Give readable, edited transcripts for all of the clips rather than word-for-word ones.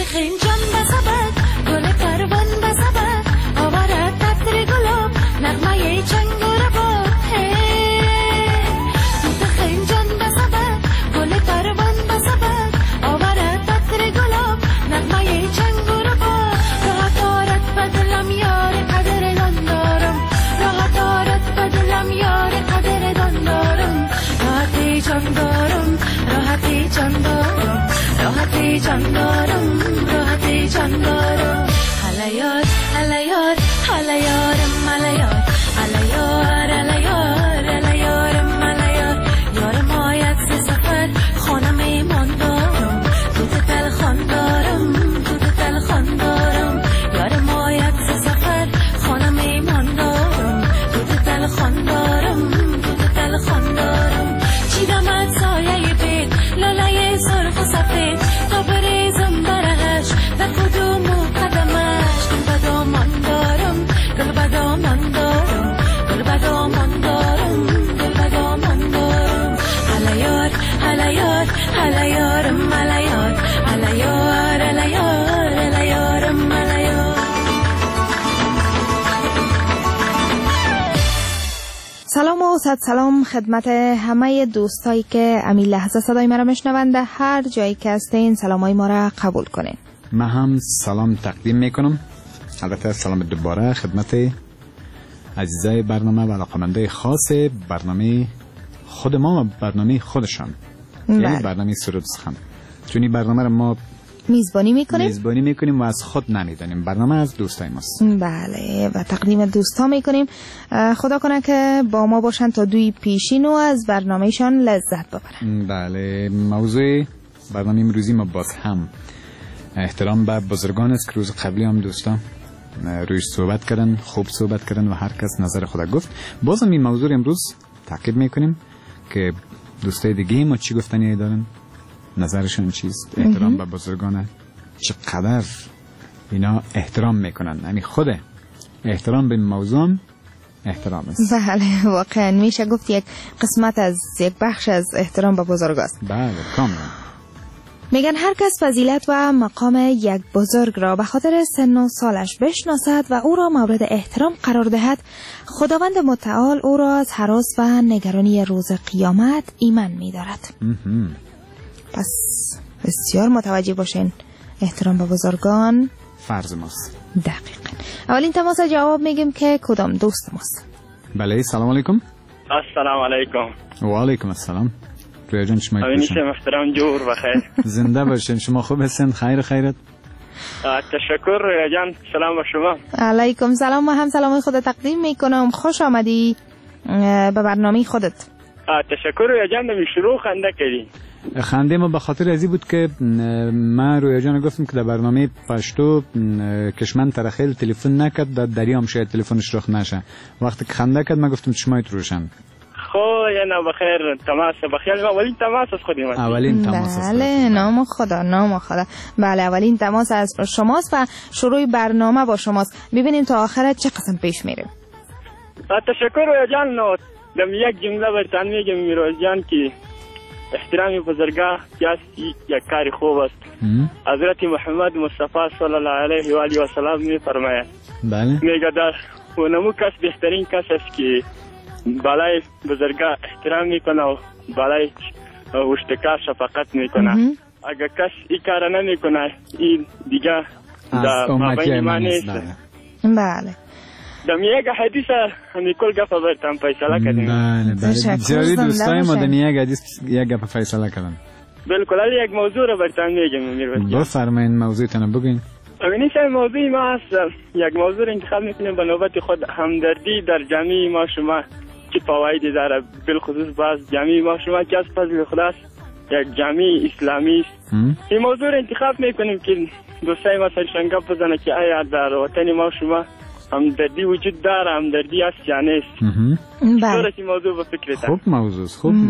خنجان بسبد گل پروان بسبد آورد تطر گلاب نغمه چنگ و رباب توت خنجان بسبد گل پروان بسبد آورد تطر گلاب نغمه چنگ و رباب راحت آرد بدلم یار قدردان دارم راحت آرد بدلم یار قدردان دارم راحتی جان دارم راحتی جان دارم راحتی جان دارم راحتی جان دارم هلیار هلیار هلیارم هلیار هلیار هلیار هلیارم هلیار یارم آید ز سفر خانه میمان دارم دود دل خان دارم دود دل خان دارم یارم آید ز سفر خانه میمان دارم دود دل خان دارم دود دل خان دارم چیدم از سایه بیت لاله سرخ و سفید تا بریزم برهش در کدوم قدمش گل بدامان دارم گل بدامان دارم گل بدامان دارم گل بدامان دارم هلیار هلیار هلیارم هلیار هلیار هلیار هلیارم هلیار. سلام و صد سلام خدمت همه دوستایی که امی لحظه صدای مرا میشنوند هر جایی که هستین سلامای ما را قبول کنین. من هم سلام تقدیم میکنم، البته سلام دوباره خدمت عزیزای برنامه و علاقمنده خاص برنامه خود ما و برنامه خودشان، یعنی برنامه سرود سخن. چون این برنامه را ما میزبانی میکنیم و از خود نمیدانیم، برنامه از دوستای ماست. بله و تقدیم دوستا میکنیم. خدا کنه که با ما باشن تا دوی پیشین و از برنامهشان لذت ببرن. بله، موضوع برنامه امروزی ما باز هم احترام به بزرگان است که روز قبلی هم دوستا رویش صحبت کردن، خوب صحبت کردن و هر کس نظر خود گفت. بازم این موضوع امروز تاکید میکنیم که دوستای دیگه ما چی گفتنی دارن، نظرشون چیست، احترام به بزرگان چقدر اینا احترام میکنن، یعنی خود احترام به موضوع احترام است. بله واقعا میشه گفت یک قسمت از یک بخش از احترام به بزرگ است. بله کاملا. میگن هر کس فضیلت و مقام یک بزرگ را به خاطر سن و سالش بشناسد و او را مورد احترام قرار دهد، خداوند متعال او را از هراس و نگرانی روز قیامت ایمن می‌دارد. پس بسیار متوجه باشین، احترام به بزرگان فرض ماست. دقیقاً. اولین تماس جواب میگیم که کدام دوست ماست. بله سلام علیکم. السلام علیکم. و علیکم السلام. رویا جان شما خوبین؟ محترم جور بخیر. زنده باشین. شما خوب هستین؟ خیرت. تشکر رویا جان. سلام به شما. علیکم سلام. من هم سلام خود تقدیم میکنم. خوش آمدی به برنامه خودت. تشکر رویا جان. به شروع خنده کردی. خنده ما به خاطر ازی بود که من رویا جان گفتم که در برنامه پشتو کشمن ترخیل تلفن نکرد، در دریام شاید تلفنش رخ نشه. وقتی که خنده کرد من گفتم شمایت روشن. خو یعنی بخیر. تماس بخیر. اولین تماس از خودی من. اولین تماس. بله نام خدا. بله اولین تماس از شماست و شروع برنامه با شماست. ببینیم تا آخرت چه قسم پیش میره. تشکر رویا جان. دم یک جمله برتان میگم رویا جان که احترام بزرگان یک کاری خوب است. حضرت محمد مصطفی صلی الله علیه و آله و سلام می فرماید. بله. میگه در اونمو کس بهترین کس است که بالای بزرگان احترام میکنه و بالای وشتکار شفقت میکنه. اگر کس این کار نمیکنه این دیگه در مابین ما نیست. بله. دم یک حدیث همی کل گفت برتم فیصله کردیم. بله بسیاری دوستای ما دم یک حدیث یک گپ فیصله کردن. بالکل. یک موضوع رو برتم میگم. بفرمایید موضوعتون بگین. این موضوع ما است. یک موضوع انتخاب میکنیم به نوبت خود. همدردی در جمعی ما شما چه فوایدی داره، بالخصوص باز جمعی ما شما که از فضل خداست یک جمعی اسلامی است. این موضوع رو انتخاب میکنیم که دوستای ما سرشان گپ بزنه که آیا در وطن ما شما همدردی وجود داره، همدردی هست یا نیست. بله. این موضوع به فکرتم. خوب موضوع.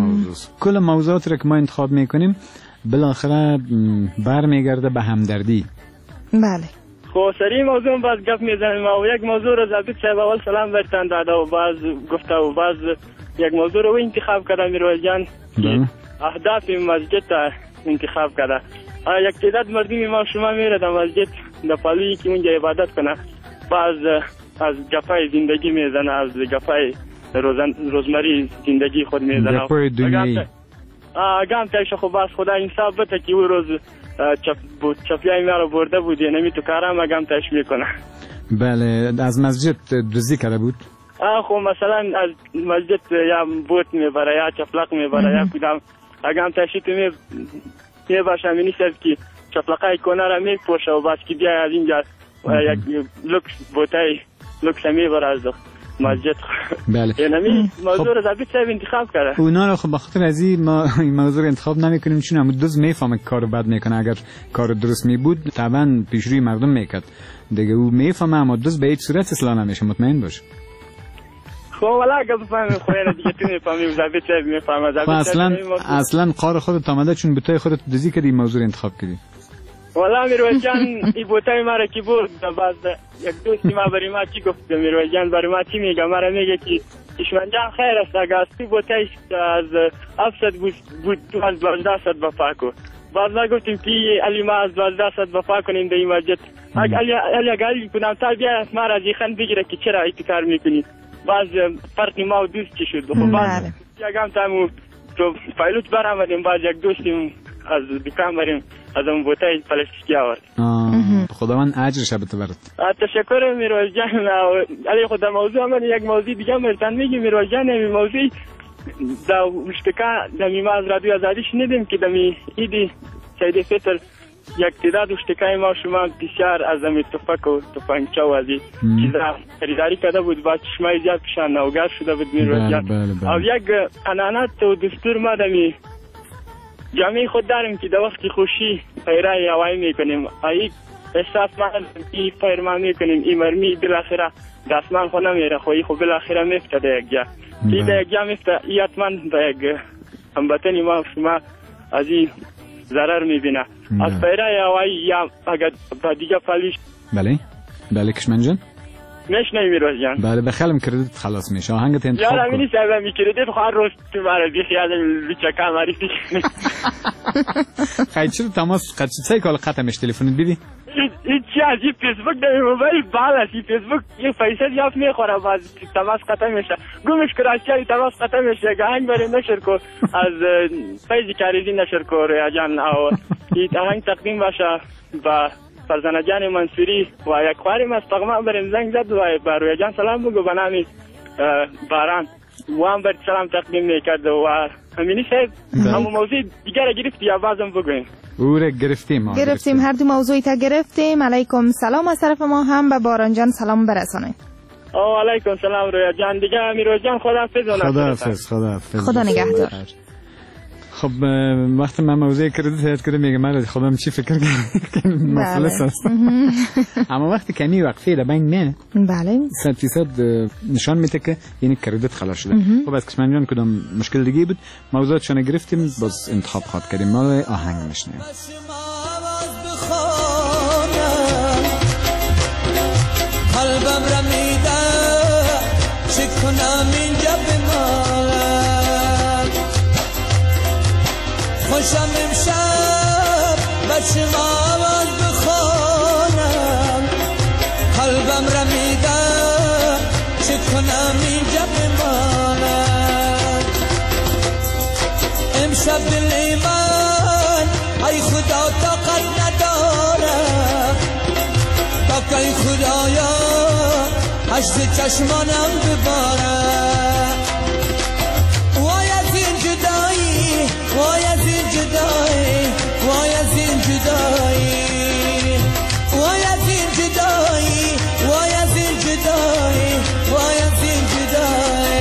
کل موضوعات رو که ما انتخاب میکنیم بالاخره برمیگرده به همدردی. بله. خب سری موضوع باز گپ میزنیم و یک موضوع رو ضابط صاحب اول سلام برتن داده و باز گفته و باز یک موضوع رو انتخاب کرده میروز جان که اهداف مسجد انتخاب کرده. یک تعداد مردم ما شما میره در مسجد در پالویی که اونجا عبادت کنه، بعض از گپای زندگی میزنه، از گپای روزمری زندگی خود میزنه، گپای دنیایی. اگه هم تایش خب باز خدا انصاف بده که او روز چپیای ما رو برده بود یه نمی تو کارم اگه هم تایش میکنه. بله. از مسجد دزدی کرده بود؟ خب مثلا از مسجد یا بوت میبره یا چپلق میبره یا کدام اگه هم تایشی تو میباشه همینی شد که چپلقای کنه را میپوشه و باز که بیای از اینجا یک لکس بوتای لکس میبره از مسجد. بله. یعنی موضوع رو زبیت صاحب انتخاب کرده. اونا رو خب بخاطر از ما این موضوع رو انتخاب نمیکنیم چون هم دوست میفهمه که کارو بد میکنه. اگر کار درست میبود طبعا پیشروی مردم میکرد دیگه. او میفهمه اما دوست به هیچ صورت اصلاح نمیشه، مطمئن باش. خب والا اگه بفهمیم خویره دیگه تو میفهمیم زبیت صاحب میفهمه. خب اصلا قار خودت آمده چون بوتای خودت دزدی کردی موضوع رو انتخاب کردی. والا میرویس جان این بوتای ما را که برد باز یک دوستی ما برای ما چی گفت میرویس جان برای ما چی میگه مرا میگه که دشمن جان خیر است اگه از تو بوتایش از 700 بود تو از 1200 بفا کو. باز ما گفتیم که علی ما از 1200 بفا کنیم در این مسجد. اگه علی کنم تا بیا ما را زیخن بگیره که چرا ایتکار میکنی. باز فرق ما و دوست چی شد. خب باز یک هم تامو تو پایلوت برآمدیم باز یک دوستیم از دکان بریم از اون بوتای پلاستیکی آورد. خداوند اجرش بده برات. تشکر میرویس جان. علی خدا موضوع من یک موضوع دیگه مرتن میگی میرویس جان. این موضوع دا اشتکا دمی ما از رادیو آزادی شنیدیم که دمی ایدی سید فطر یک تعداد اشتکای ما شما بسیار از امی تفک و تفنگچه و ازی چیزا خریداری کرده بود با چشمای زیاد پیشان نوگر شده بود میرویس جان. او یک قناعت و دستور ما دمی جامعه خود داریم که در وقت خوشی پیرای هوایی میکنیم. ای احساس ما این پیر ما میکنیم این مرمی بالاخره دستمان خود نمیره خویی خب بالاخره میفته در یک جا که در یک جا میفته ای حتما در یک هموطنی ما شما از این ضرر میبینه از پیرای هوایی یا اگر با دیگه پالیش. بله کشمن جان نشنی میرویس جان. بله بخلم کردیت خلاص میشه آهنگت انتخاب کن. یارم اینی صاحب می کردیت خواهر روز تو مرا بیخیاد لچکا معرفی خیلی چرا تماس سه کال ختمش تلفنت دیدی؟ هیچی از این فیسبوک در موبایل بالا سی فیسبوک یه فیصد یافت میخوره باز تماس ختم میشه گمش کراشی تماس ختم میشه گهنگ بریم نشر کو از فیضی کاریزی نشر کو رویا جان او این آهنگ تقدیم باشه با فرزانه جان منصوری و یک خواریم از تقما بریم زنگ زد و با رویا جان سلام بگو به نامی باران و هم بر سلام تقدیم میکرد و همینی صاحب همون موضوع دیگر را گرفتی یا بازم بگویم؟ او را گرفتیم هر دو موضوعی تا گرفتیم. علیکم سلام از طرف ما هم به باران جان سلام برسانید. علیکم سلام رویا جان دیگه میرویس جان خداحافظ. خدا نگهدار. خب وقتی من موضوع کردیت هست کرده میگه من خودم چی فکر کنم مفلس هست اما وقتی کمی وقفه در بین نه بله 100% نشان میده که یعنی کردیت خلاص شده. خب از کشمن جان کدام مشکل دیگه بود موضوعاتشان گرفتیم باز انتخاب خواد کردیم ما آهنگ میشنیم. قلبم رمیده چه کنم اینجا بمالم خوشم امشب بچه ما آواز بخونم قلبم رمیده چه کنم اینجا بمانم امشب دل من ای خدا طاقت ندارم تا که ای خدایا اشک چشمانم ببارم وای از این جدایی وای از این جدایی وای از این جدایی وای از این جدایی وای از این جدایی وای از این جدایی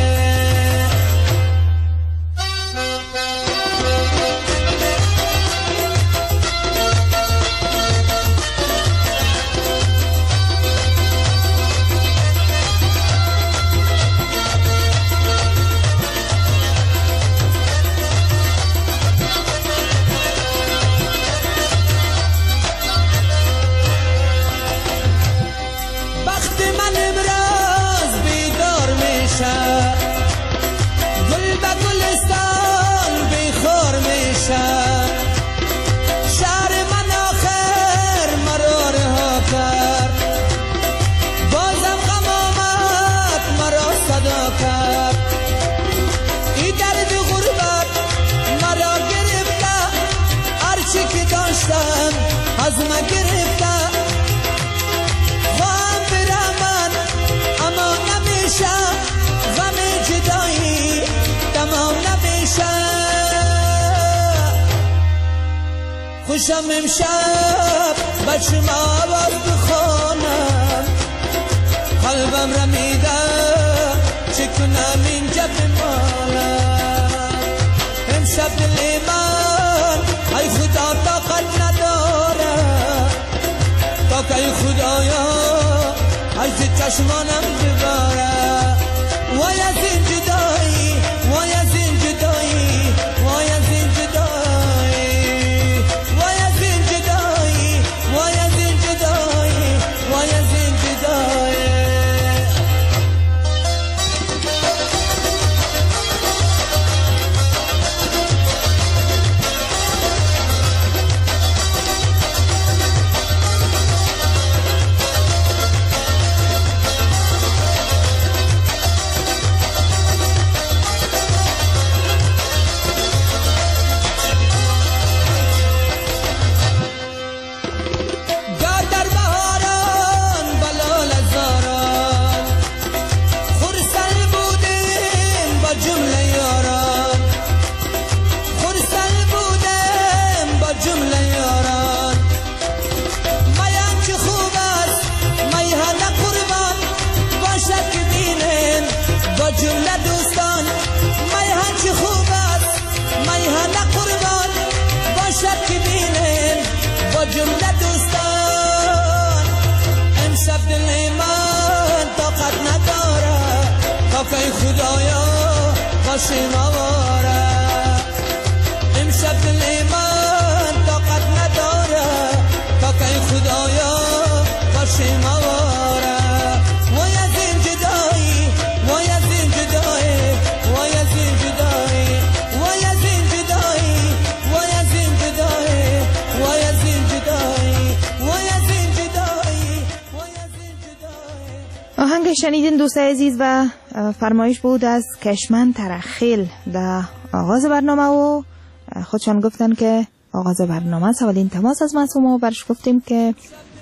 خوشم امشب به شما آواز بخوانم قلبم رمیده چه کنم اینجا بمانم امشب دل من ای خدا طاقت نداره تا که ای خدایا از چشمانم بباره وای از این جدایی وای از این جدایی وای از این جدایی وای از این جدایی وای از این جدایی وای از این جدایی جمله دوستان میهن چه خوب است میهن قربان باشد که بینن با جمله دوستان امشب دل من طاقت نداره تا که خدایا باشه مواره امشب دل من طاقت نداره تا که خدایا باشه مواره وای از این جدایی وای از این جدایی وای از این جدایی وای از این جدایی وای از این جدایی وای از این جدایی وای از این جدایی وای از این جدایی. آهنگ شنیدین دوستای عزیز و فرمایش بود از کشمن ترخیل در آغاز برنامه و خودشان گفتن که آغاز برنامه است. اولین تماس از معصومه و برش گفتیم که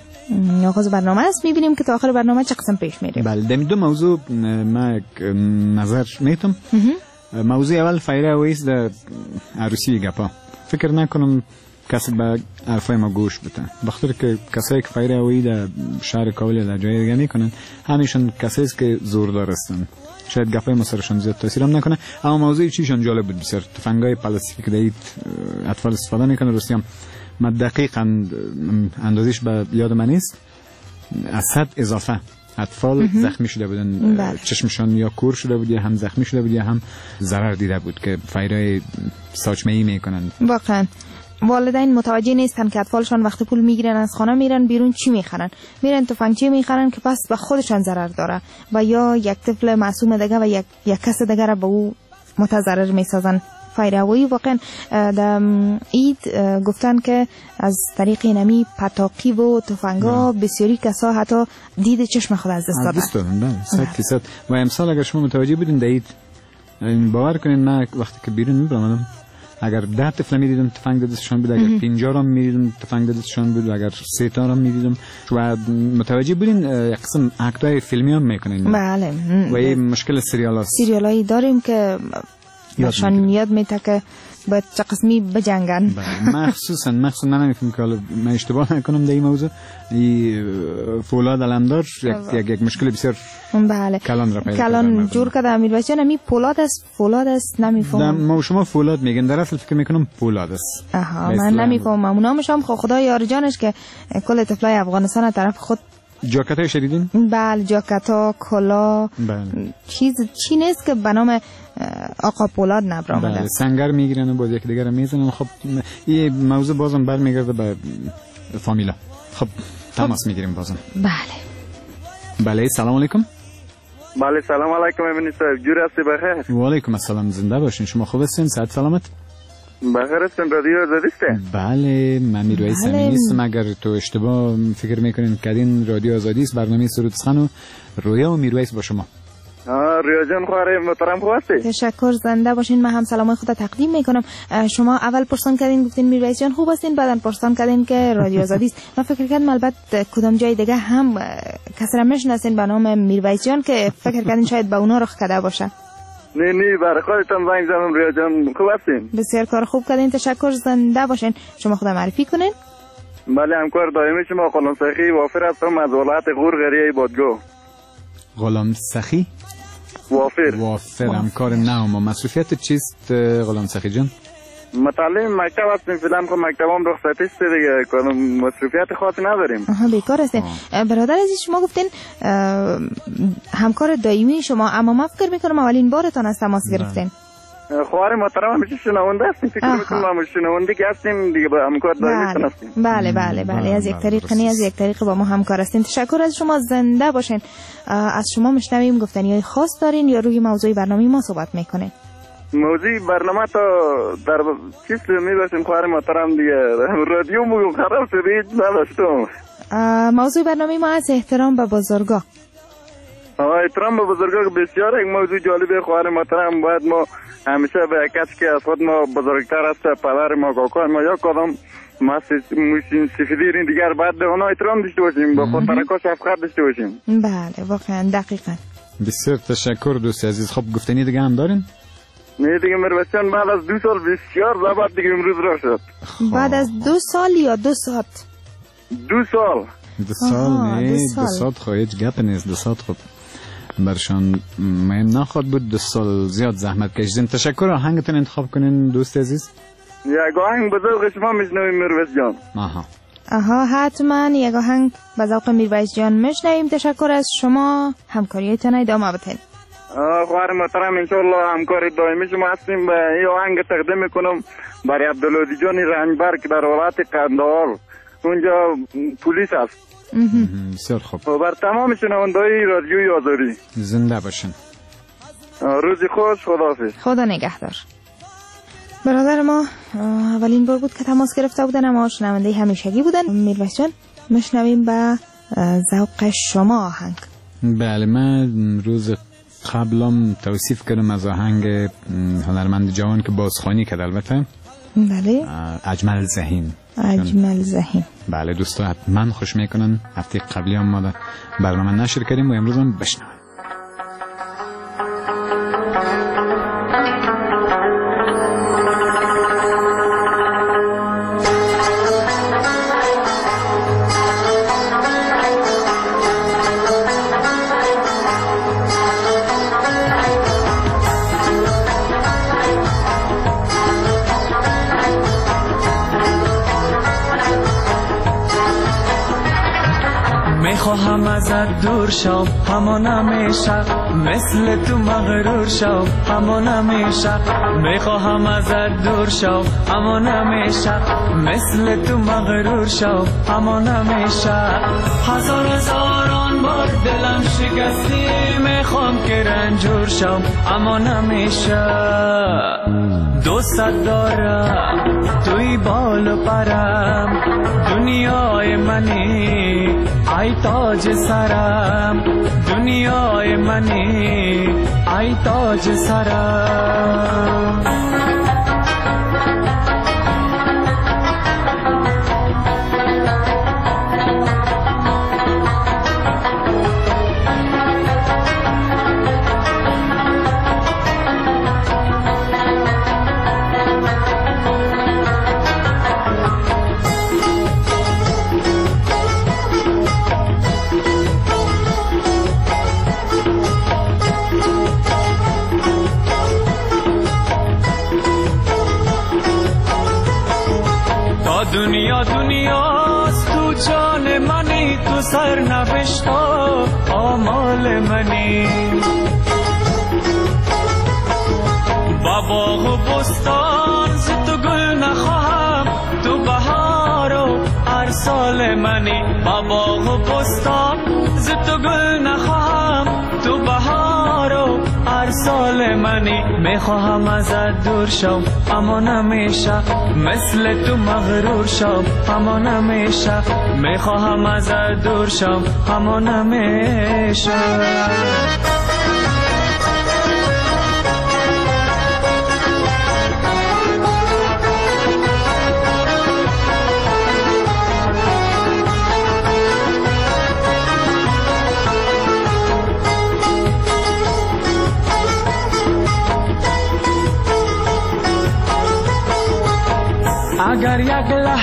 آغاز برنامه است. میبینیم که تا آخر برنامه چه قسم پیش میریم. بله در دو موضوع ما نظر میتم. موضوع اول فایره ویست در عروسی گپا فکر نکنم کسی به حرفای ما گوش بده بخاطر که کسایی که فایره وی در شهر کابل در جای دیگه میکنن همیشون کسایی که زوردار هستن شاید گپای ما سرشون زیاد تاثیر هم نکنه. اما موضوع چیشون جالب بود بسیار تفنگای پلاستیکی که دید اطفال استفاده میکنه روسی هم ما دقیقا اندازش به یاد من نیست از 100 اضافه اطفال زخمی شده بودن چشمشان یا کور شده بود یا هم زخمی شده بود یا هم ضرر دیده بود که فایرهای ساچمه‌ای میکنن. واقعا والدین متوجه نیستن که اطفالشان وقتی پول میگیرن از خانه میرن بیرون چی میخرن، میرن تفنگچی میخرن که پس به خودشان ضرر داره و یا یک طفل معصوم دیگه و یک کس دیگه را به او متضرر میسازن. فایره‌وایی واقعا در عید گفتن که از طریق نمی پتاقی و تفنگا بسیاری کسا حتی دید چشم خود از دست دادن. 100% و امسال اگر شما متوجه بودین در عید باور کنین من وقتی که بیرون میبرم اگر 10 طفل میدیدم تفنگ دستشان بود، اگر 50 را میدیدم تفنگ دستشان بود، اگر 3 تا را میدیدم و متوجه بودین یک قسم اکتای فیلمی هم میکنین. بله و این مشکل سریالایی داریم که نشان یاد میده که باید چه قسمی بجنگن. مخصوصا من نمیفهم که من اشتباه نکنم در این موضوع فولاد علمدار یک مشکل بسیار کلان را پیدا کرده. کلان جور کرده امیر جان. می فولاد است نمیفهمم. ما شما فولاد میگن در اصل فکر میکنم فولاد است. من نمیفهمم. اونا شام خدا یار جانش که کل طفلای افغانستان طرف خود جاکتای شدیدین؟ بله جاکتا کلا چی نیست که به نام آقا پولاد نبرام. بله سنگر میگیرن و باز یک دیگر میزنن. خب این موضوع بازم برمیگرده به فامیلا. خب تماس میگیریم بازم. بله سلام علیکم. بله سلام علیکم امین صاحب جور هستی بخیر؟ و علیکم السلام زنده باشین. شما خوب هستین؟ صحت سلامت؟ بخیر هستم. رادیو آزادیسته؟ بله من میرویس امینی هستم. اگر تو اشتباه فکر میکنین که این رادیو آزادی است برنامه سرود سخن و رویا و میرویس با شما. رویا جان خواره محترم خوب هستی؟ تشکر زنده باشین. من هم سلامای خود تقدیم میکنم. شما اول پرسان کردین گفتین میرویس جان خوب هستین، بعدن پرسان کردین که رادیو آزادی است. من فکر کردم البته کدام جای دیگه هم کسی را میشناسین به نام میرویس جان که فکر کردین شاید به اونا رخ کرده باشه. نه برای خودتان زنگ زدم ریا جان. خوب هستین؟ بسیار کار خوب کردین، تشکر، زنده باشین. شما خود معرفی کنین. بله همکار دائمی شما غلام سخی وافر هستم از ولایت غور غریه بادگاه. غلام سخی وافر همکار نو. مصروفیت چیست غلام سخی جان؟ مطالعه مکتب هستیم فیلم که مکتبام رخصتی است دیگه، کنم مصروفیت خاصی نداریم. بیکار هستین. برادر عزیز شما گفتین همکار دائمی شما، اما من فکر میکنم اولین بارتان از تماس گرفتین. خواهر محترم همیشه شنونده هستیم، فکر میکنم ما شنونده که هستیم دیگه، با همکار دائمی هستیم. بله از یک طریق نه از یک طریق با ما همکار هستین. تشکر از شما، زنده باشین. از شما میشنویم گفتنیای خاص دارین یا روی موضوع برنامه ما صحبت میکنین؟ موضوع برنامه تا در چیز میباشیم خواهر محترم دیگه، رادیو مو خراب شده نداشتم. موضوع برنامه ما از احترام به بزرگا. احترام به بزرگا بسیار یک موضوع جالبه خواهر محترم. باید ما همیشه به کسی که از خود ما بزرگتر است، پدر ما، کاکا ما یا کدام موسیم سفیدین دیگر باید به اونا احترام داشته باشیم، با خود ترکا شفقت داشته باشیم. بله واقعا دقیقاً. بسیار تشکر دوست عزیز. خب گفتنی دیگه هم دارین؟ نه دیگه مروچان بعد از 2 سال بسیار زبط دیگه امروز را شد. بعد از 2 سال یا 2 ساعت؟ 2 سال. 2 سال نه 2 ساعت خواهیچ گپ نیست. 2 ساعت خب برشان مهم نخواد بود. 2 سال زیاد زحمت کشیدین. تشکر. آهنگتون انتخاب کنین دوست عزیز. یک آهنگ به ذوق شما میشنویم میرویس جان. آها حتما یک آهنگ به ذوق میرویس جان میشنویم. تشکر از شما، همکاریتان ادامه بدین. خواهر محترم انشالله همکار دائمی شما هستیم. به این آهنگ تقدیم میکنم برای عبدالعزیز جان رنجبر که در ولایت قندهار اونجا پلیس است. بسیار خوب. بر تمام شنونده‌های رادیوی آزادی زنده باشن. روزی خوش. خداحافظ. خدا نگهدار. برادر ما اولین بار بود که تماس گرفته بودن، اما شنونده همیشگی بودن. میرویس جان میشنویم به ذوق شما آهنگ. بله من روز قبلم توصیف کردم از آهنگ هنرمند جوان که بازخوانی کرد. البته بله اجمل ذهین. بله دوستا حتما خوش میکنن. هفته قبلی هم ما برنامه نشر کردیم و امروز هم بشنویم. میخواهم ازت دور شم همان همیشه، مثل تو مغرور شم همان همیشه. میخواهم ازت دور شم همان همیشه، مثل تو مغرور شم همان همیشه. هزاران بار دلم شکستی، میخوام که رنجور شم همان همیشه. دوست دارم توی بال و پرم، دنیای منی ای تاج سرم، دنیای منی ای تاج سرم. دنیاست تو جان منی، تو سرنوشت آمال منی. با باغ و بستان ز تو گل نخواهم، تو بهار و هر سال منی. با باغ و بستان ز تو گل نخواهم، تو بهار و هر سال منی. میخواهم ازت دور شم همان همیشه، مثل تو مغرور شم همان همیشه. میخواهم ازت دور شم همان همیشه.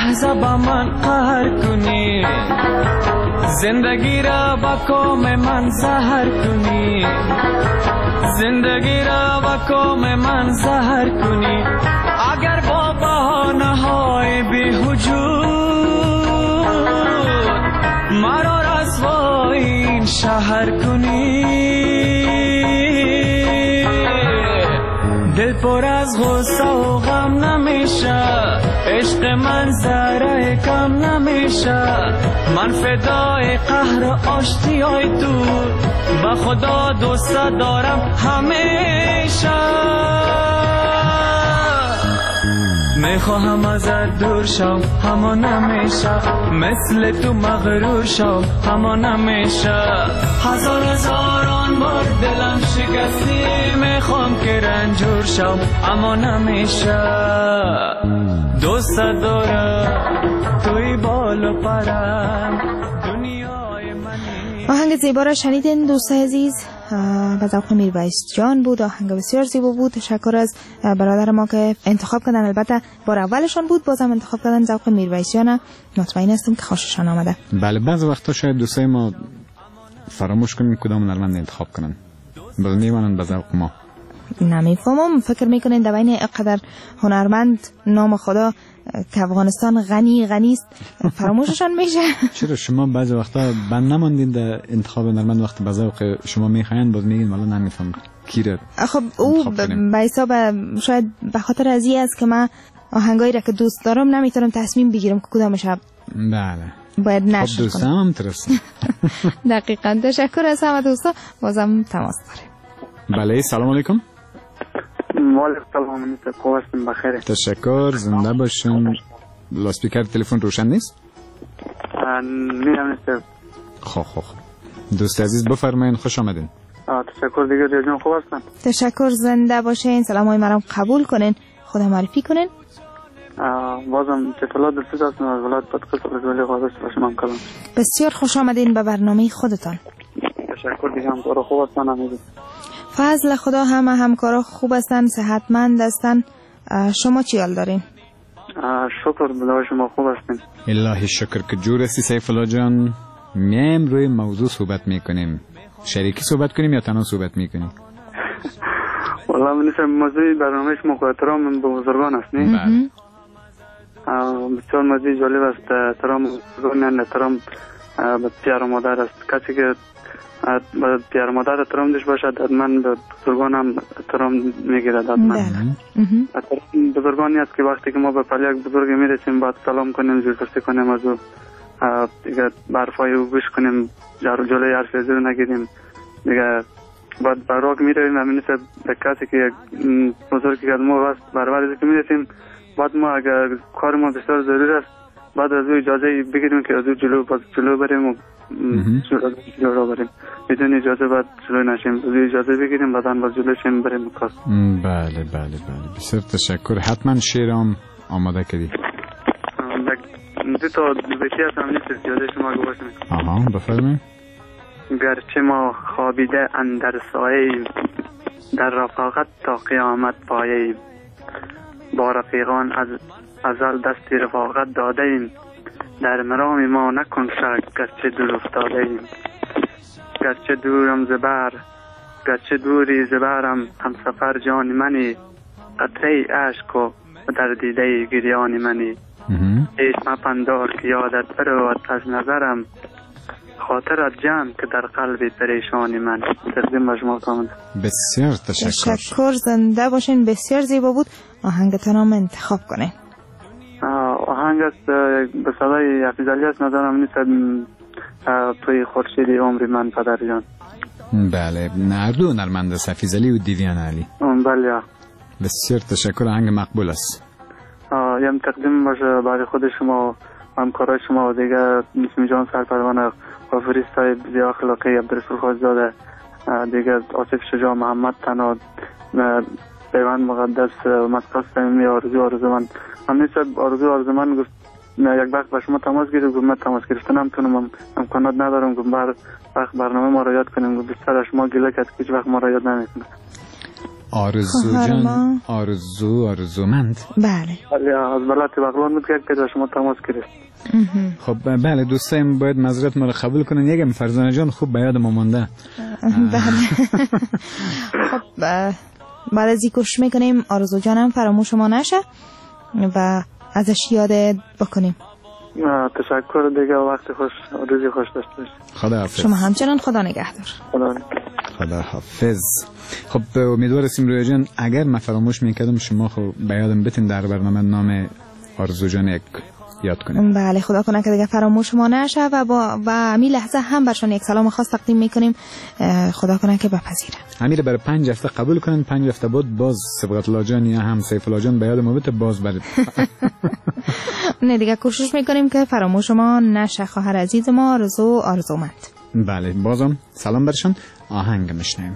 لحظه با من قهر کنی، زندگی را با کام من زهر کنی، زندگی را با کام من زهر کنی. اگر با بهانه های بی‌وجود مرا رسوای این شهر کنی، دل پر از غصه و غم نمیشه، عشق من ذره کم نمیشه. من فدای قهر و آشتیای تو، با خدا دوست دارم همیشه. میخواهم ازت دور شم اما نمیشه، مثل تو مغرور شم اما نمیشه. هزار هزاران بار دلم شکستی، میخوام که رنجور شم اما نمیشه. دوست دارم توی بال و پرم، دنیای منی. آهنگ زیبا را شنیدین دوستای عزیز، به ذوق میرویس جان بود. آهنگ بسیار زیبا بود. تشکر از برادر ما که انتخاب کردن، البته بار اولشان بود، بازم انتخاب کردن ذوق میرویس جان. مطمئن هستم که خوششان آمده. بله، بعضی وقتا شاید دوستای ما فراموش کنیم کدام هنرمند انتخاب کنن، باز میمانن به ذوق ما. نمیفهمم، فکر میکنین در بین اینقدر هنرمند نام خدا که افغانستان غنی است فراموششان میشه؟ چرا شما بعضی وقتا بند نماندین در انتخاب هنرمند، وقتی به ذوق شما میخواین باز میگین والا نمیفهم کی را. خب او به حساب شاید به خاطر از این است که من آهنگایی را که دوست دارم نمیتونم تصمیم بگیرم که کدامش بله باید نشر کنم. دوستم هم ترسم. دقیقاً. تشکر از همه دوستا، بازم تماس داریم. بله، سلام علیکم. وعلیکم السلام، خوب هستیم، بخیر. تشکر، زنده باشین. لاسپیکر تلفن روشن نیست؟ نه نیست. خب دوست عزیز بفرمایین، خوش آمدین. تشکر دیگه جان، خوب هستن. تشکر، زنده باشین. سلامای مرا قبول کنین، خدا معرفی کنین. بازم اطلاعات دسترس هستم از ولایت پتقس ولی خواهش شما کلام. بسیار خوش آمدین به برنامه خودتان. تشکر دیگه، همکارا خوب هستن همگی. فضل خدا همه همکارا خوب هستن، صحتمند هستن. شما چی حال دارین؟ شکر بله شما خوب هستین. الهی شکر که جور هستی. سیف الله جان، میایم روی موضوع صحبت میکنیم. شریکی صحبت کنیم یا تنها صحبت میکنیم؟ والله من موضوع برنامه شما احترام به بزرگان است نه؟ بله. بسیار موضوع جالب است. احترام بزرگان، احترام به پدر و مادر است. کسی که به پدر و مادر احترام داشته باشد حتما به بزرگان هم احترام میگیرد. حتما بزرگانی است که وقتی که ما به پل یک بزرگ میرسیم باید سلام کنیم، زیرپرسی کنیم از او، دیگه برفای او گوش کنیم، جلوی حرف از او نگیریم. دیگه بعد براک میرویم و منیسه به کسی که بزرگی که از ما وست برابر که میرسیم، بعد ما اگر کار ما بسیار ضرور است بعد از او اجازه بگیریم که از او جلو بریم و جلو را بریم. بدون اجازه بعد جلو نشیم، از او اجازه بگیریم بعدا باز جلو شیم بریم کار. بله بسیار تشکر. حتما شعرام آماده کردی. دو تا بیتی هست هم نیست زیاده شما گوش میکنم. بفرمایید. گرچه ما خوابیده اندر سایه، در رفاقت تا قیامت پایه، با رفیقان از ازل دستی رفاقت داده ایم، در مرام ما نکن شک گرچه دور افتاده ایم. گرچه دورم زبر، گرچه دوری زبرم هم سفر جان منی، قطره عشق و در دیده گریان منی. هیچ مپندار که یادت برود از نظرم، خاطرت جمع که در قلب پریشان من. تقدیم به شما کامل. بسیار تشکر. زنده باشین. بسیار زیبا بود. آهنگتان هم انتخاب کنین. آهنگ است به صدای حفیظ علی است، ندارم نیست توی خورشید عمری من پدر جان. بله، نردو هنرمند است، حفیظ علی و دیویان علی. بله. بسیار تشکر. آهنگ مقبول است. یم تقدیم باشه برای خود شما و همکارای شما و دیگه نسمی جان سرپروانه، غفوری صاحب، ضیا اخلاقی، عبدالرسول خواجزاده، دیگه آصف شجاع، محمد تنها، پیوند مقدس، مسقط صمیمی، آرزو من همیشه آرزو من گفت یک وقت به شما تماس گیرید، گفت من تماس گرفتن نمیتونم، امکانات ندارم، گفت وقت برنامه ما را یاد کنیم، گفت بیشتر از شما گله کرد که هیچ وقت ما را یاد نمیکنه. آرزو جان، آرزومند. بله. از ملت بغلان بود که شما تماس گرفت. خب بله دوستایم باید معذرت ما رو قبول کنن. یکم فرزانه جان خوب به یاد ما مونده. بله. خب بعد از این کوشش میکنیم آرزو جانم فراموش ما نشه و ازش یاد بکنیم. تشکر دیگه، وقت خوش، روزی خوش داشته باشید. خدا حافظ. شما همچنان خدا نگهدار. خدا حافظ. خب امیدوار هستیم رویا جان اگر من فراموش میکردم شما خب به یادم بتین در برنامه نام آرزو جان یک یاد کنیم. بله خدا کنه که دیگه فراموش ما نشه و همین لحظه هم برشان یک سلام خاص تقدیم میکنیم. خدا کنه که بپذیره. امیر برای 5 هفته قبول کنن، 5 هفته بعد باز صبغت الله جان یا هم سیف الله جان به یاد ما بده باز برید. نه دیگه کوشش میکنیم که فراموش ما نشه. خواهر عزیز ما آرزومند. بله بازم سلام برشان. آهنگ میشنیم.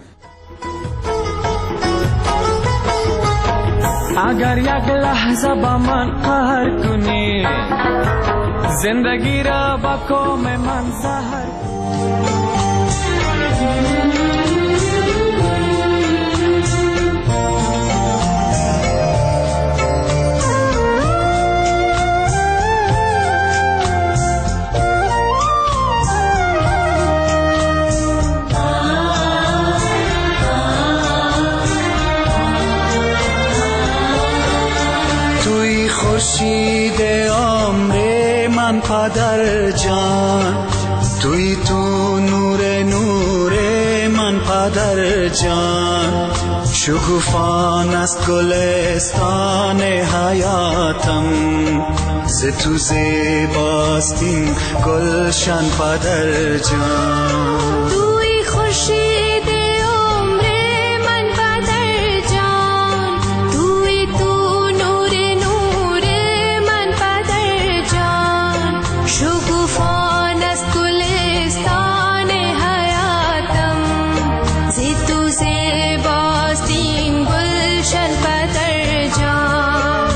اگر یک لحظه با من قهر کنی زندگی را با کام من زهر خورشید عمر من پدر جان، توی تو نور من پدر جان، شکوفان است گلستان حیاتم، ز تو زیباست این گلشن پدر جان. توی خورشید عمر من پدر جان، توی تو نور من پدر جان، شکوفان است گلستان حیاتم، ز تو زیباست این گلشن پدر جان.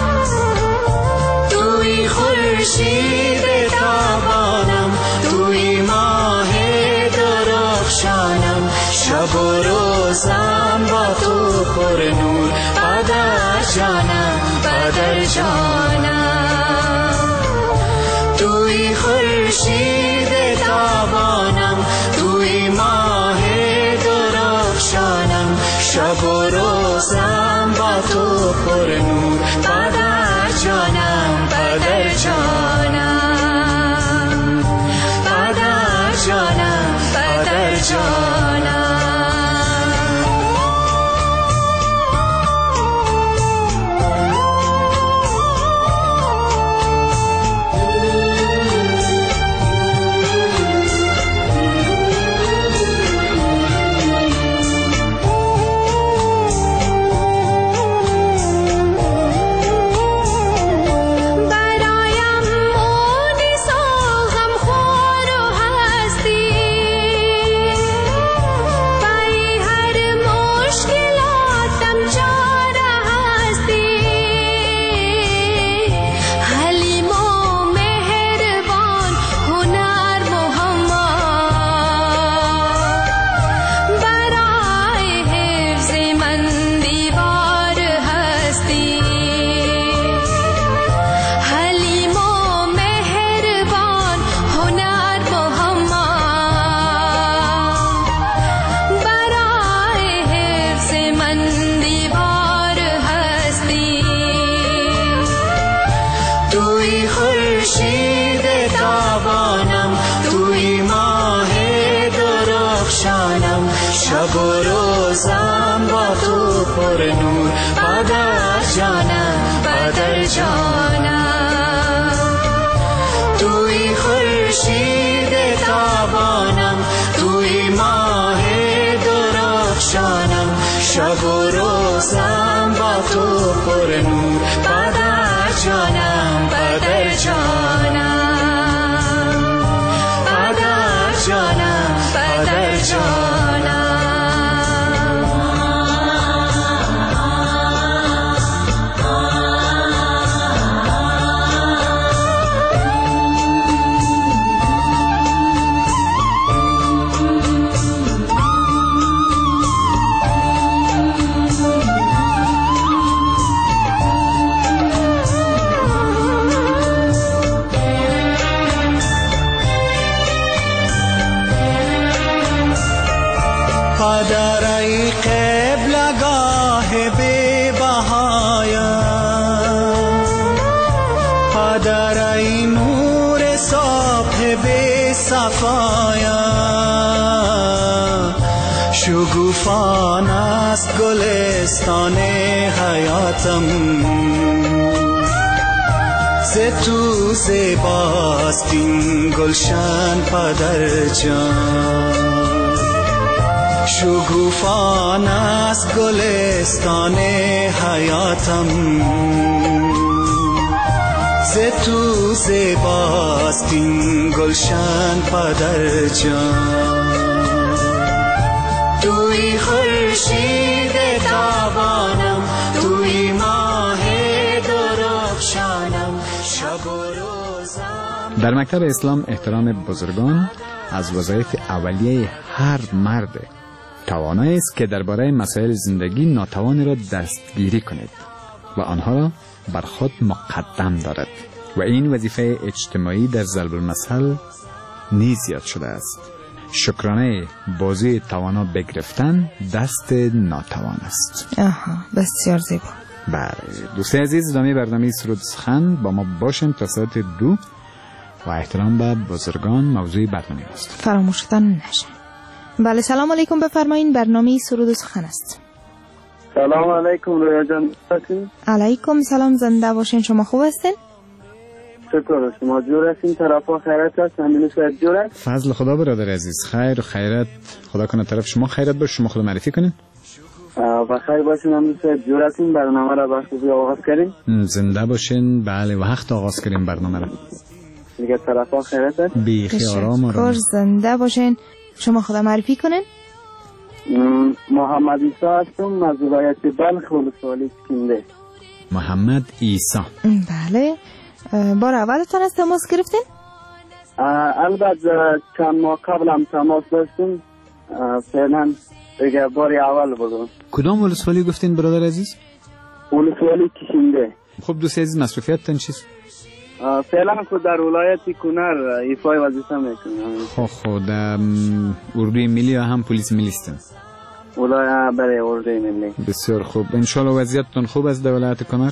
توی خورشید تابانم، توی ماه درخشانم، شب و روزم با تو پر نور پدر جانم، پدر جانم. توی خورشید تابانم، توی ماه درخشانم، شب و روزم با تو پر نور پدر جانم، پدر جانم، پدر جانم، پدر جانم. شب و روزم با تو پر نور پدر جانم، پدر جانم. توی خورشید تابانم، توی ماه درخشانم، شب و روزم با تو پر نور پدر جانم، پدر جانم، پدر جانم، پدر جانم. پدر ای قبلگاه بی بهایم، پدر ای نور صبح بی صفایم، شگوفان است گلستان حیاتم، ز تو زیباست این گلشن پدر جان، شگوفان است گلستان حیاتم، ز تو زیباست این گلشن پدر جان، توی خورشید تابانم، توی ماه درخشانم، شب و روزم. در مکتب اسلام احترام بزرگان از وظایف اولیه هر مرد توانایی است که درباره مسائل زندگی ناتوانی را دستگیری کند و آنها را بر خود مقدم دارد و این وظیفه اجتماعی در ضرب المثل نیز یاد شده است. شکرانه بازی توانا بگرفتن دست ناتوان است. بسیار زیبا. بله دوستای عزیز، ادامه برنامه سرود سخن با ما باشین تا ساعت 2 و احترام به بزرگان موضوع برنامه است. فراموشتان نشه. بله سلام علیکم، بفرمایین. برنامه سرود سخن است. سلام علیکم رویا جان. علیکم سلام، زنده باشین. شما خوب هستین؟ شکر، شما جور هستین؟ طرفا خیرت هست؟ همین شاید جور هست؟ فضل خدا برادر عزیز، خیر و خیرت خدا کنه طرف شما خیرت باشه. شما خود معرفی کنین. و خیر باشین، همین شاید جور هستین. برنامه را به خوبی آغاز کردیم. زنده باشین. بله وقت آغاز کردیم برنامه را. دیگه طرفا خیرت هست؟ بیخی آرام آرام. زنده باشین. شما خدا معرفی کنین. محمد عیسی هستم از ولایت بلخ ولسوالی کنده. محمد عیسی. بله بار اولتون از تماس گرفتین؟ البته چند ماه قبل هم تماس داشتیم، فعلا دیگه بار اول بودم. کدام ولسوالی گفتین برادر عزیز؟ ولسوالی کشنده. خب دوست عزیز مصروفیتتون چیست؟ فعلا خود در ولایت کنر ایفای وظیفه میکنم. خود اردوی ملی یا هم پلیس ملی هستن؟ ولایت برای اردوی ملی. بسیار خوب. انشالله وضعیتتون خوب است در ولایت کنر؟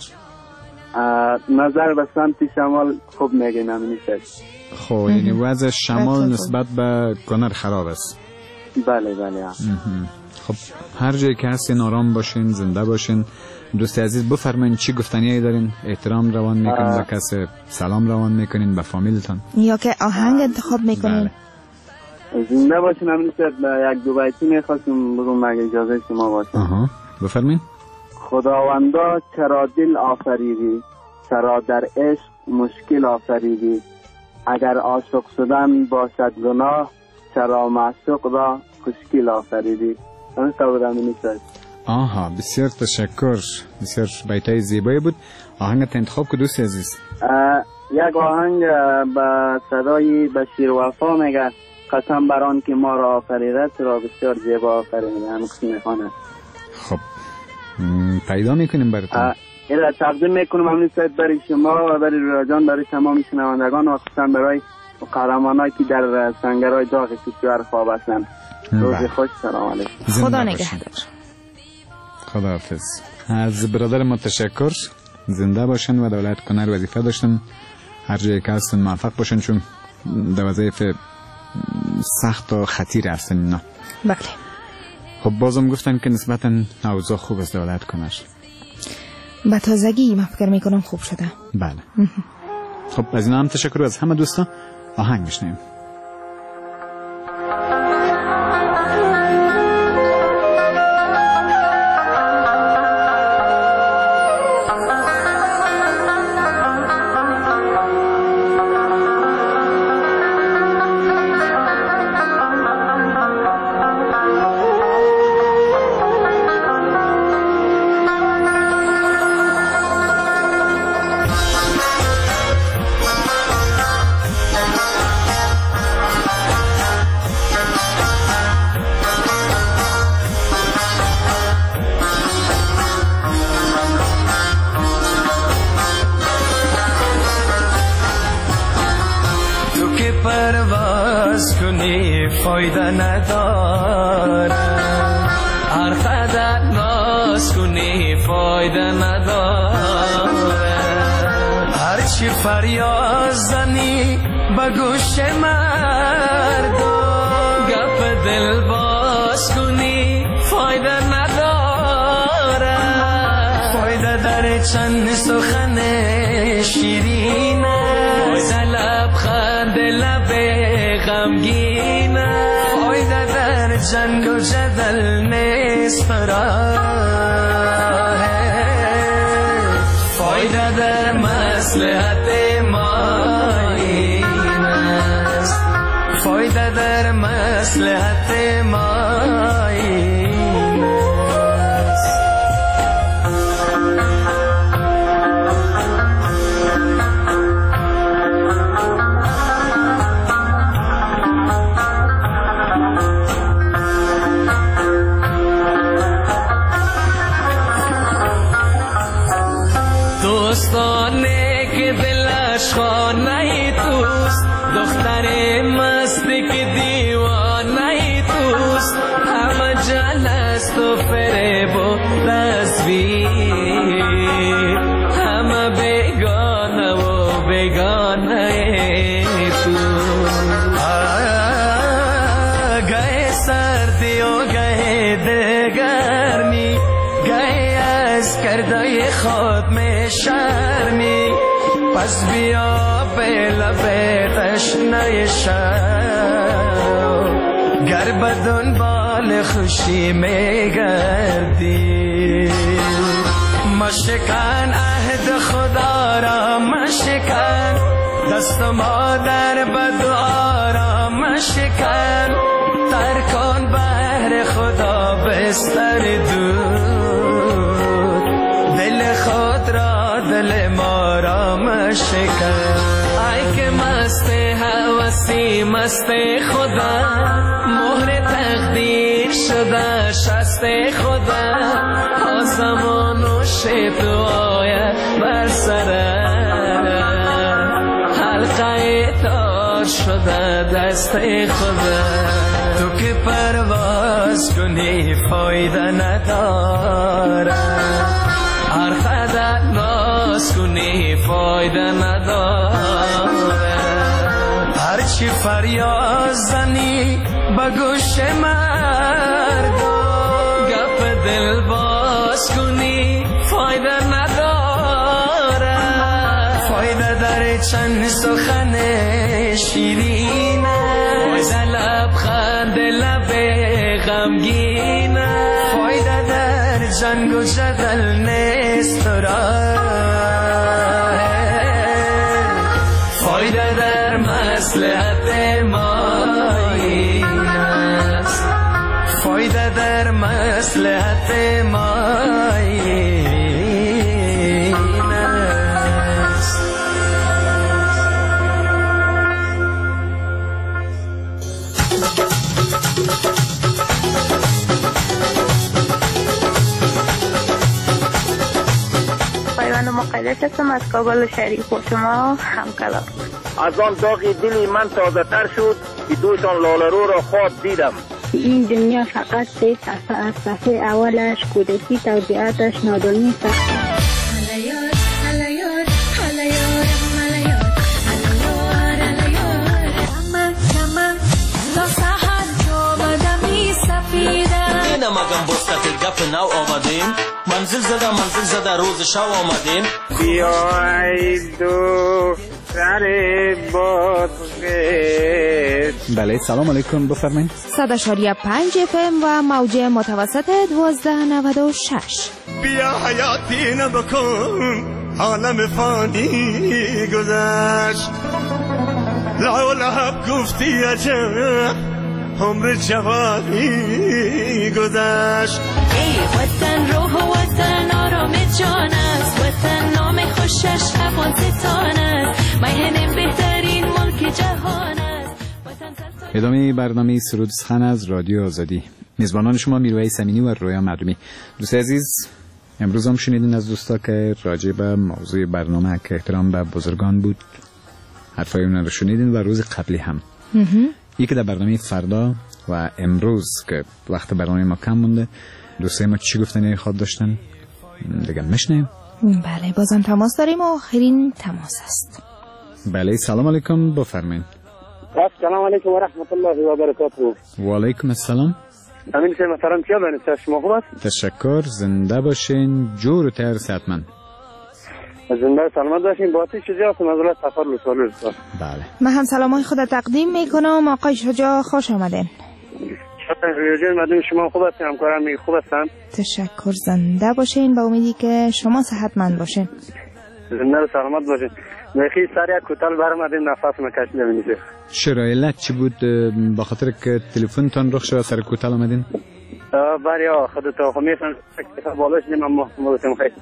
نظر به سمت شمال خوب میگین همین است. خب یعنی وضع شمال نسبت به کنر خراب است. بله بله. خب هر جایی که هستین آرام باشین، زنده باشین. دوست عزیز بفرمایید چی گفتنی دارین؟ احترام روان میکنین به کسی، سلام روان میکنین به فامیلتان، یا که آهنگ انتخاب میکنین؟ زنده باشین. همین است. یک دو بیتی میخواستم بگم اگه اجازه شما باشه. بفرمایید. خداوندا چرا دل آفریدی، چرا در عشق مشکل آفریدی، اگر عاشق شدن باشد گناه، چرا معشوق را خوشگل آفریدی. همین بودم این است. بسیار تشکر. بسیار بیتای زیبایی بود. آهنگت انتخاب که دوست عزیز؟ یک آهنگ به صدای بشیر وفا میگه قسم بر آن که ما را آفریده را بسیار زیبا آفریده. همین قسم میخوانه. خب پیدا میکنیم براتون. ایره تقدیم میکنم همین سایت برای شما و برای رویاجان، برای تمام شنوندگان و خصوصا برای قهرمانایی که در سنگرهای داغ کشور خواب هستند. روز خوش. سلام علیکم. خدا نگهدار. خداحافظ. از برادر ما تشکر. زنده باشن و دولت کنر وظیفه داشتن. هر جایی که هستن موفق باشن چون در وظایف سخت و خطیر هستن اینا. بله. خب بازم گفتن که نسبتا اوضاع خوب است دولت کنر. به تازگی من فکر میکنم خوب شده. بله. خب از اینا هم تشکر. از همه دوستا آهنگ میشنیم. پرواز کنی فایده نداره، هر قدر ناز کنی فایده نداره هرچی فریاد زنی به گوش مردم گپ دل باز کنی فایده نداره فایده در چند سخن شیرینه فایده لبخند لب غمگینه فایده در جنگ و جدل نیست راه فایده در مصلحت ما این است فایده در مصلحت ما این است دوستانه که دلش خانه توست دختر مستی که دیوانه توست همه جلست و فریب و تصویر همه بیگانه و بیگانه تو گه سردی و گه دگرمی گه از کرده خود می شرمی پس بیا به لب تشنه شو گر به دنبال خوشی می گردی مشکن عهد خدا را مشکن دست مادر به دعا را مشکن تر کن بهر خدا بستر دود دل خود را دل ما را مشکن ای که مست هوسی مست خدا مهر تقدیر شده شست خدا آسمان و شیط و آید بر سرم حلقه تار شده دست خدا تو که پرواز کنی فایده نداره هر قدر ناز کنی فایده نداره هرچی فریاد زنی به گوش مردم گپ دل باز کنی فایده نداره فایده در چند سخن شیرینه فایده لبخند لب غمگینه فایده در جنگ و جدل نیست راه فایده در مصلحت ما این است فایده در مصلحت ما این است پیوند مقدس هستم از کابل شریف و شما همکلام از آن داغ دلی من تازه تر شد که دوشان لالرو را خواب دیدم این دنیا فقط سه صفحه از صفحه اولش کودکی توضیحاتش نادانی است مگم بستت گپ نو آمدیم منزل زده روز شو آمدیم بیا ای دو سر بادغیس. بله سلام علیکم بفرمایید 100.5 FM و موج متوسط 1296 بیا حیاتی نبکن عالم فانی گذشت لعب گفتی عجب عمر جوانی گذشت ای وطن روح و وطن آرام جان است وطن نام خوشش افغانستان است میهن بهترین ملک جهان است ادامه برنامه سرود سخن از رادیو آزادی. میزبانان شما میرویس امینی و رویا معلومی. دوست عزیز امروز هم شنیدین از دوستا که راجع به موضوع برنامه که احترام به بزرگان بود حرفای اون رو شنیدین و روز قبلی هم یکی در برنامه فردا و امروز که وقت برنامه ما کم مونده دوستای ما چی گفتن خواهد داشتن دیگه میشنیم. بله بازم تماس داریم و آخرین تماس است. بله سلام علیکم بفرمایید. السلام علیکم و رحمت الله و برکاته. و علیکم السلام. امین سه محترم کیا بنید شما خوب است؟ تشکر زنده باشین جور و تر صحتمند. زنده سلامت باشین باتی شجاع هستم از ولایت سفر لسوالو. بله من هم سلامای خود تقدیم میکنم آقای شجاع خوش آمدین. ریاضی مدام شما خوب هستین همکارم خوب هستن؟ تشکر زنده باشین با امیدی که شما صحتمند باشین. زنده و سلامت باشین. میخی سر یک کوتال برآمدیم نفس مکشیدم میشه. چرا علت چی بود با خاطر که تلفنتون رخ شد سر کوتال آمدین؟ بریا خودت خو میسن بالاش نیم مودتم خیر.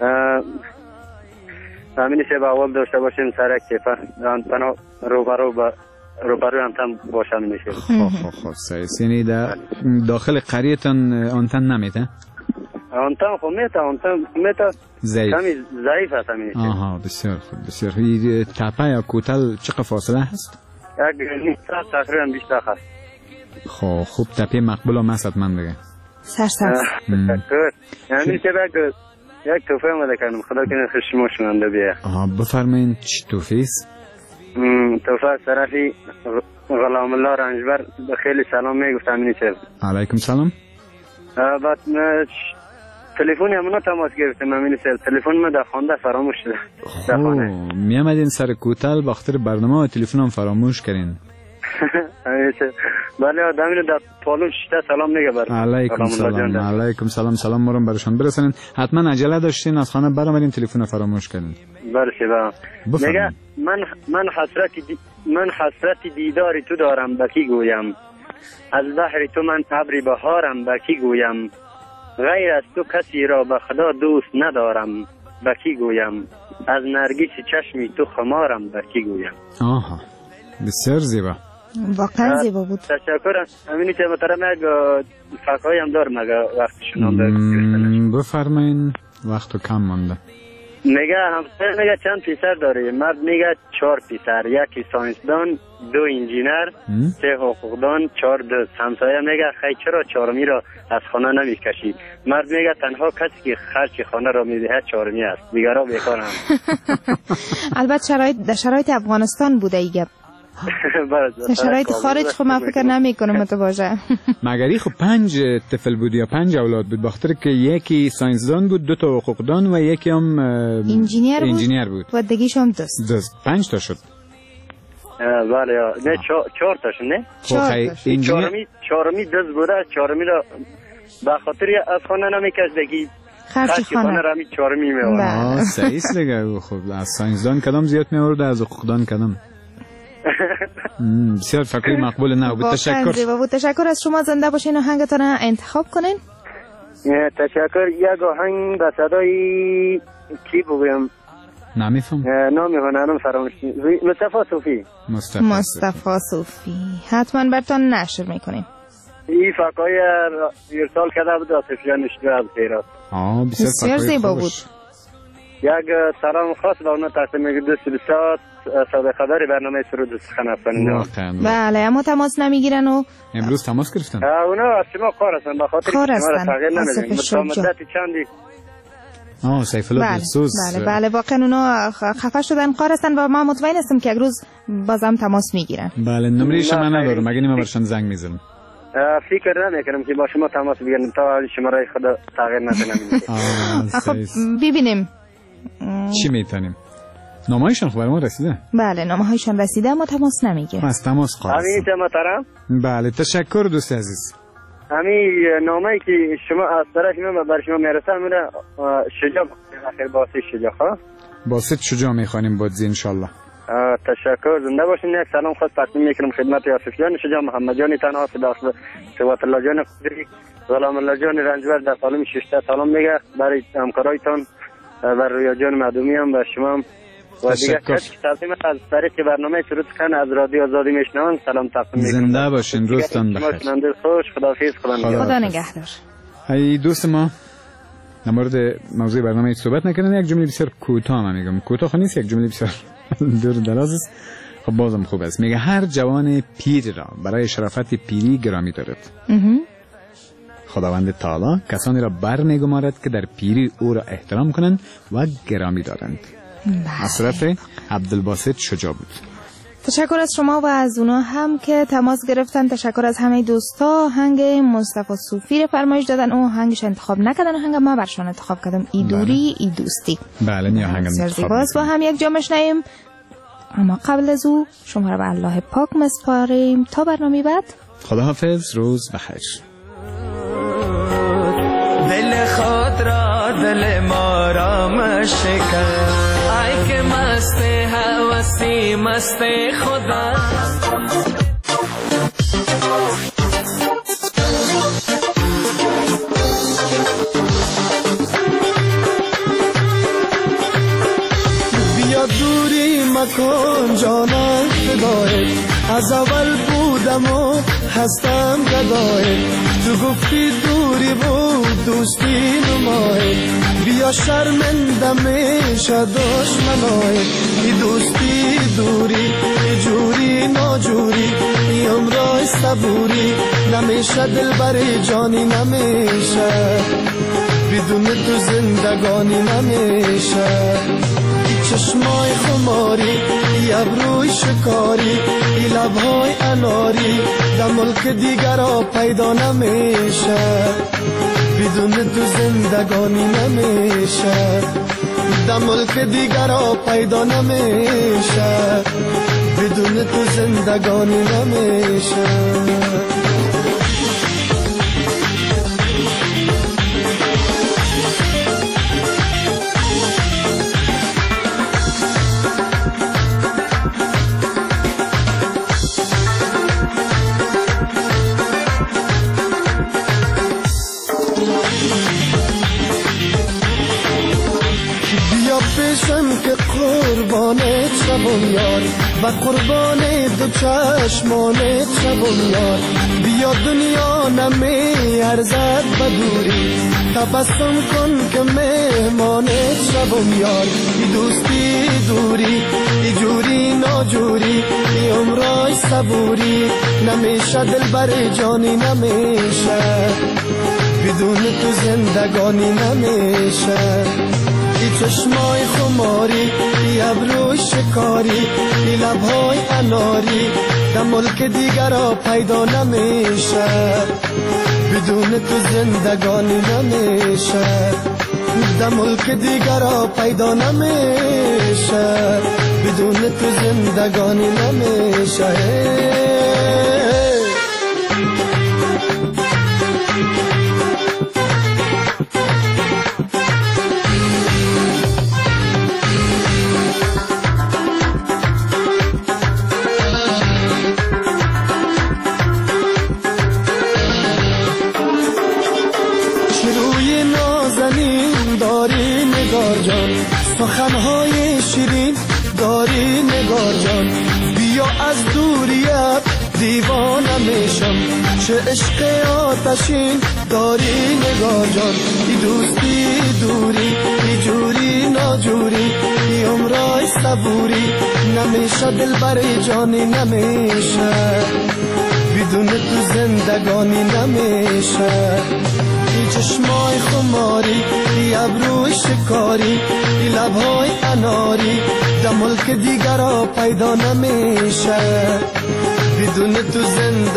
همین شب اول داشته باشین سر کیفر آنتن روبرو هم باشم میشه. خب سعیس یعنی داخل قریتان آنتن نمیده؟ آنتن خو میته ضعیف هست همین. آها بسیار خوب بسیار خوب. تپه یا کوتل چقدر فاصله هست؟ یک نیم ساعت تقریبا بیشتر هست. خوب تپه مقبول و مسد من دیگه سرسبز. تشکر. همین شب یک توفه آمده کردم خدا کنه خشما شنونده بیه. بفرمایین چی توفه است؟ توفه از طرفی غلام الله رنجبر خیلی سلام میگفت همینی چه. علیکم سلام. بعد تلفنی همونا تماس گرفتم همینی چه تلفن من در خانده فراموش شده. خب میامدین سر کوتل با خاطر برنامه و تلفن هم فراموش کردین. بله آدمی در پالون شده سلام میگه بر علیکم سلام. علیکم سلام. سلام مورم برشان برسونین. حتما عجله داشتین از خانه برآمدین تلفن فراموش کردین. بله شبا میگه من حسرت دیداری تو دارم بکی گویم از بحر تو من ابری بهارم بکی گویم غیر از تو کسی را به خدا دوست ندارم بکی گویم از نرگس چشمی تو خمارم بکی گویم. آها بسیار زیبا واقعا زیبا بود. تشکر. همینی که محترم یک فقهایی هم دارم اگه وقتشون بفرمایین وقت کم مانده. میگه همسر میگه چند پیسر داره مرد میگه 4 پیسر یکی ساینسدان 2 انجینر 3 حقوقدان 4 دوست. همسایه میگه خیلی چرا چهارمی را از خانه نمیکشی؟ مرد میگه تنها کسی که خرج خانه را میدهد چهارمی است دیگرها بیکار هم. البته شرایط افغانستان بوده ایگه. شرایط خارج خب من فکر نمی کنم تو باشه. مگری خب 5 طفل بود یا 5 اولاد بود بخاطر که یکی ساینسدان بود 2 تا حقوقدان و یکی هم انجینیر بود و دیگه‌ش هم دوست 5 تا شد. بله نه 4 تا شد نه 4 چهارمی دوست بوده چهارمی را به خاطر از خانه نمیکش دیگه خرج خانه را می چهارمی میوره. صحیح دیگه. خب از ساینسدان کدام زیاد میورد از حقوقدان کدام. بسیار فکری مقبول نه بود. تشکر از شما. زنده باشین و آهنگتون انتخاب کنین. تشکر. یک آهنگ به صدای کی بگویم نمیفهم نامی هنرم فراموش مصطفی صوفی حتما براتون نشر میکنیم. این فقای ارسال کرده بود آصفیان اشتو از خیرات. بسیار زیبا بود. یک سلام خاص به اونا تقدیم میگه دوست بسیار صادق خبری برنامه سرود سخن افغانی. بله اما تماس نمیگیرن و امروز تماس گرفتن. اونا از شما کار هستن به خاطر شما را تغییر نمیدیم مدت چندی. سیف الله دلسوز. بله واقعا اونا خفه شدن کار هستن و ما مطمئن هستم که یک روز بازم تماس میگیرن. بله نمرهش من ندارم مگه نیم برشان زنگ میزنم. فکر نمیکنم که با شما تماس بگیرم تا شما رای خدا تغییر ندیم. خب ببینیم چی میتونیم. نامه‌هایشان خبر ما رسیده؟ بله نامه‌هایشان رسیده اما تماس نمیگیره. از تماس خواست. همین محترم. بله تشکر دوست عزیز. همین نامه‌ای که شما از طرف من برای شما میرسه میره شجاع اخر باسط شجاع ها. باسط شجاع میخوانیم بازی ان شاء الله. تشکر. زنده باشین. یک سلام خاص تقدیم میکنم خدمت یوسفیان شجاع محمد جان تنها داخل سوات الله جان قدری غلام الله جان رنجبر در سالم 6 سلام میگه برای همکارایتان و رویا جان معدومی هم و شما هم و دیگه کسی که تقدیم از طریق برنامه سرود سخن از رادیو آزادی میشنون سلام تقدیم میکنم. زنده باشین دوستان بخیر. خوش خداحافظ. خدا نگهدار. ای دوست ما در مورد موضوع برنامه صحبت نکردن. یک جمله بسیار کوتاه من میگم کوتاه نیست یک جمله بسیار دور دراز است. خب بازم خوب است. میگه هر جوان پیر را برای شرافت پیری گرامی دارد. خداوند تعالی کسانی را بر میگمارد که در پیری او را احترام کنند و گرامی دارند. از طرف عبدالباسط شجاع بود. تشکر از شما و از اونا هم که تماس گرفتن. تشکر از همه دوستا. آهنگ مصطفی صوفی رو فرمایش دادن، اون آهنگش انتخاب نکردن، آهنگ ما برشان انتخاب کردم، ای دوری ای دوستی. بله این آهنگ انتخاب با هم یک جا مشنیم. اما قبل از او شما را به الله پاک مسپاریم تا برنامه بعد. خداحافظ، روز بخیر. دل خود را دل ما را مشکن، ای که مست هوسی مست خدا. بیا دوری مکن جانم فدای، از اول بودم و هستم گدای، تو گفتی دوری بود دوستی نمای، بیا شرمنده میشه دشمنای، ای دوستی دوری ای جوری ناجوری، ای عمرای صبوری نمیشه دل بری جانی نمیشه، بدون تو زندگانی نمیشه، چشمای خماری ای ابروی شکاری ای لبهای اناری در ملک دیگر را پیدا نمیشه، بدون تو زندگانی نمیشه، در ملک دیگر را پیدا نمیشه، بدون تو زندگانی نمیشه. که قربانت شبم یار و قربان دو چشمانت شبم یار، بیا دنیا نمی ارزد بدوری، تبسم کن که مهمانت شبم یار، ای دوستی دوری ای جوری ناجوری، ای عمرای صبوری نمیشه دل بر جانی نمیشه، بدون تو زندگانی نمیشه، ای چشمای خماری ای ابروی شکاری ای لبهای اناری در ملک دیگر را پیدا نمیشه، بدون تو زندگانی نمیشه، در ملک دیگر را پیدا نمیشه، بدون تو زندگانی نمیشه. سخنهای شیرین داری نگار جان، بیا از دوریت دیوانه میشم، چه عشق آتشین داری نگار جان، ای دوستی دوری ای جوری ناجوری، ای عمرای صبوری نمیشه دل بر جانی نمیشه، بدون تو زندگانی نمیشه، ای چشمای خماری ای ابروی شکاری ای لبهای اناری در ملک دیگر را پیدا نمیشه، بدون تو زندگانی